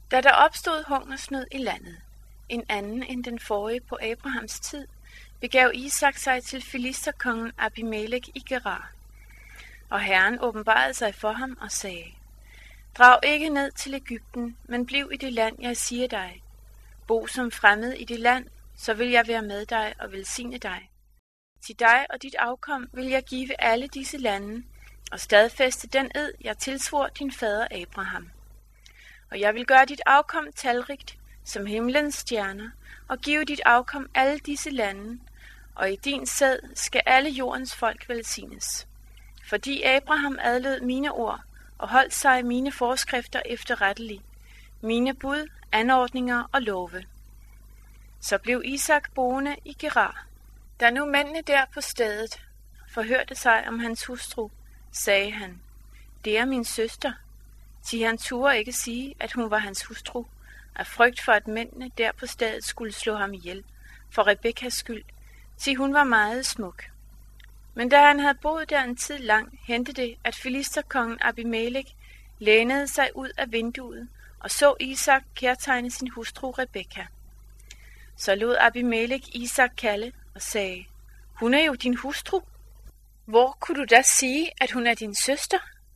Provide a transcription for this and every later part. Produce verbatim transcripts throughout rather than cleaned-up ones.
Da der opstod hungersnød i landet, en anden end den forrige på Abrahams tid, begav Isak sig til filisterkongen Abimelek i Gerar. Og Herren åbenbarede sig for ham og sagde: Drag ikke ned til Egypten, men bliv i det land, jeg siger dig. Bo som fremmed i det land, så vil jeg være med dig og velsigne dig. Til dig og dit afkom vil jeg give alle disse lande, og stadfæste den ed, jeg tilsvor din fader Abraham. Og jeg vil gøre dit afkom talrigt som himlens stjerner, og give dit afkom alle disse lande, og i din sæd skal alle jordens folk velsignes. Fordi Abraham adlød mine ord, og holdt sig mine forskrifter efterrettelig, mine bud, anordninger og love. Så blev Isak boende i Gerar. Da nu mændene der på stedet forhørte sig om hans hustru, sagde han: Det er min søster. Til han turde ikke sige, at hun var hans hustru, af frygt for, at mændene der på stedet skulle slå ham ihjel, for Rebekkas skyld, til hun var meget smuk. Men da han havde boet der en tid lang, hentede det, at filisterkongen Abimelek lænede sig ud af vinduet og så Isak kærtegne sin hustru Rebekka. Så lod Abimelek Isak kalde og sagde: Hun er jo din hustru. Hvor kunne du da sige, at hun er din søster?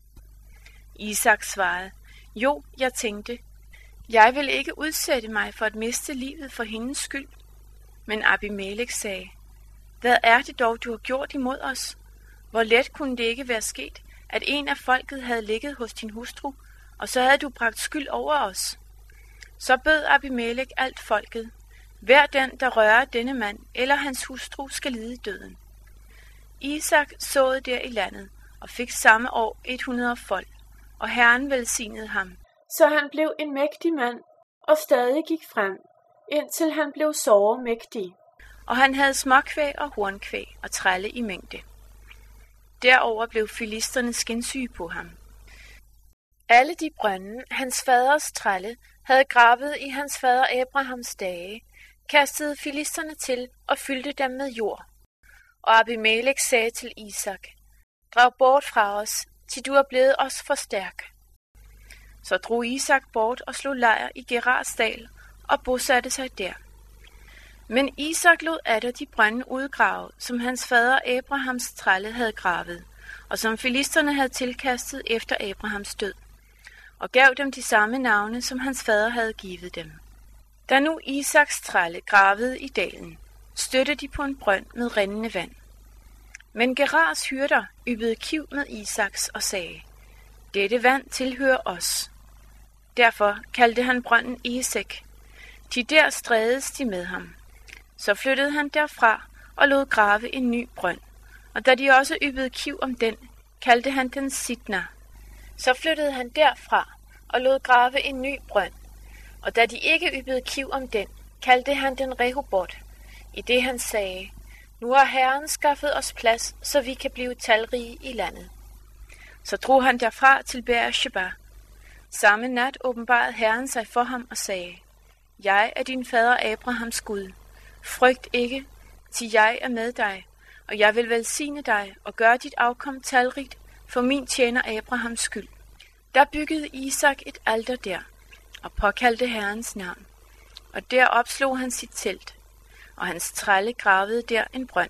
Isak svarede: Jo, jeg tænkte, jeg vil ikke udsætte mig for at miste livet for hendes skyld. Men Abimelek sagde: Hvad er det dog, du har gjort imod os? Hvor let kunne det ikke være sket, at en af folket havde ligget hos din hustru, og så havde du bragt skyld over os? Så bød Abimelek alt folket: Hver den, der rører denne mand eller hans hustru, skal lide døden. Isak såede der i landet og fik samme år et hundrede folk, og Herren velsignede ham, så han blev en mægtig mand og stadig gik frem, indtil han blev såre mægtig. Og han havde småkvæg og hornkvæg og trælle i mængde. Derover blev filisterne skinsyge på ham. Alle de brønde, hans faders trælle havde gravet i hans fader Abrahams dage, kastede filisterne til og fyldte dem med jord. Og Abimelek sagde til Isak: Drag bort fra os, til du er blevet os for stærk. Så drog Isak bort og slog lejr i Gerars dal og bosatte sig der. Men Isak lod atter de brønde udgrave, som hans fader Abrahams trælle havde gravet, og som filisterne havde tilkastet efter Abrahams død, og gav dem de samme navne, som hans fader havde givet dem. Da nu Isaks trælle gravede i dalen, støtte de på en brønd med rindende vand. Men Gerars hyrder yppede kiv med Isaks og sagde: Dette vand tilhører os. Derfor kaldte han brønden Esek. Til der strædes de med ham. Så flyttede han derfra og lod grave en ny brønd, og da de også yppede kiv om den, kaldte han den Sitna. Så flyttede han derfra og lod grave en ny brønd, og da de ikke yppede kiv om den, kaldte han den Rehobot, i det han sagde: Nu har Herren skaffet os plads, så vi kan blive talrige i landet. Så drog han derfra til Beersheba. Samme nat åbenbarede Herren sig for ham og sagde: Jeg er din fader Abrahams Gud. Frygt ikke, til jeg er med dig, og jeg vil velsigne dig og gøre dit afkom talrigt for min tjener Abrahams skyld. Der byggede Isak et alter der, og påkaldte Herrens navn, og der opslog han sit telt, og hans trælle gravede der en brønd.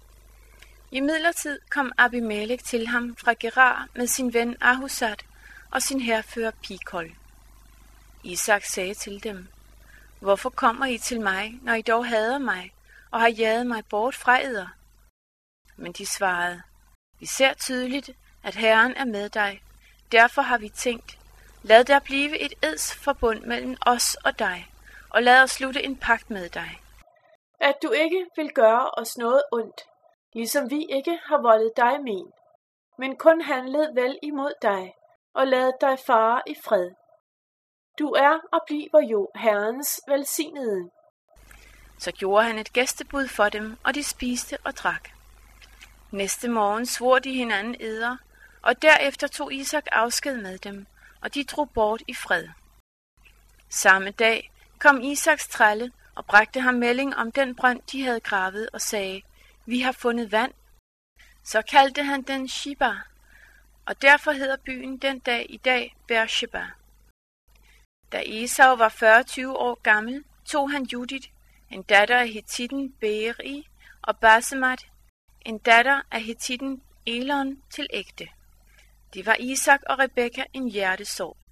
I midlertid kom Abimelek til ham fra Gerar med sin ven Ahuzat og sin hærfører Pikol. Isak sagde til dem: Hvorfor kommer I til mig, når I dog hader mig, og har jaget mig bort fra eder? Men de svarede: Vi ser tydeligt, at Herren er med dig. Derfor har vi tænkt: Lad der blive et edsforbund mellem os og dig, og lad os slutte en pagt med dig. At du ikke vil gøre os noget ondt, ligesom vi ikke har voldet dig men, men kun handlet vel imod dig, og lad dig fare i fred. Du er og bliver jo Herrens velsignede. Så gjorde han et gæstebud for dem, og de spiste og drak. Næste morgen svor de hinanden eder, og derefter tog Isak afsked med dem, og de drog bort i fred. Samme dag kom Isaks trælle og bragte ham melding om den brønd, de havde gravet, og sagde: Vi har fundet vand. Så kaldte han den Shiba, og derfor hedder byen den dag i dag Beersheba. Da Esau var fyrre år gammel, tog han Judith, en datter af Hittitten Beeri, og Basemat, en datter af Hittitten Elon, til ægte. Det var Isak og Rebekka en hjertesorg.